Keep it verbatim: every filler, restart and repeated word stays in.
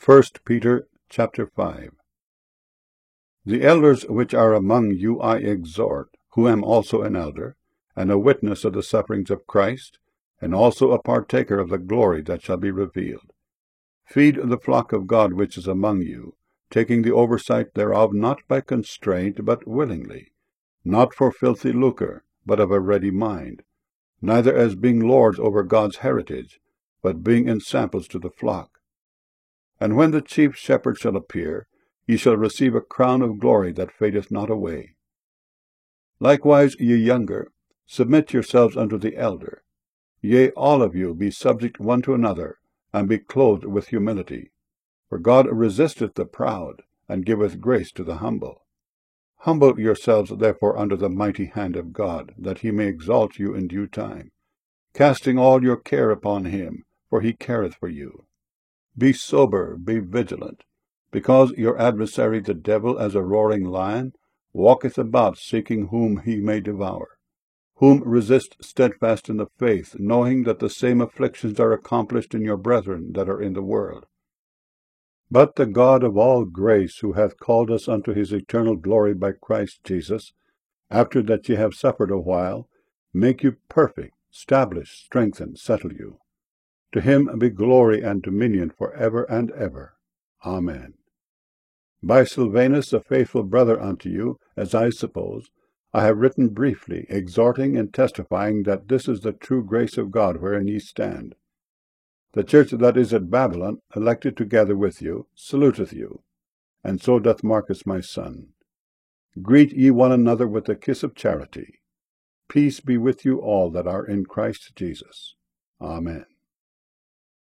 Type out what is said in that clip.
First Peter chapter five. The elders which are among you I exhort, who am also an elder, and a witness of the sufferings of Christ, and also a partaker of the glory that shall be revealed. Feed the flock of God which is among you, taking the oversight thereof not by constraint, but willingly, not for filthy lucre, but of a ready mind, neither as being lords over God's heritage, but being ensamples to the flock. And when the chief shepherd shall appear, ye shall receive a crown of glory that fadeth not away. Likewise, ye younger, submit yourselves unto the elder. Yea, all of you be subject one to another, and be clothed with humility. For God resisteth the proud, and giveth grace to the humble. Humble yourselves therefore under the mighty hand of God, that he may exalt you in due time, casting all your care upon him, for he careth for you. Be sober, be vigilant, because your adversary the devil, as a roaring lion, walketh about seeking whom he may devour. Whom resist steadfast in the faith, knowing that the same afflictions are accomplished in your brethren that are in the world. But the God of all grace, who hath called us unto his eternal glory by Christ Jesus, after that ye have suffered a while, make you perfect, establish, strengthen, settle you. To him be glory and dominion for ever and ever. Amen. By Silvanus, a faithful brother unto you, as I suppose, I have written briefly, exhorting and testifying that this is the true grace of God wherein ye stand. The church that is at Babylon, elected together with you, saluteth you, and so doth Marcus my son. Greet ye one another with a kiss of charity. Peace be with you all that are in Christ Jesus. Amen.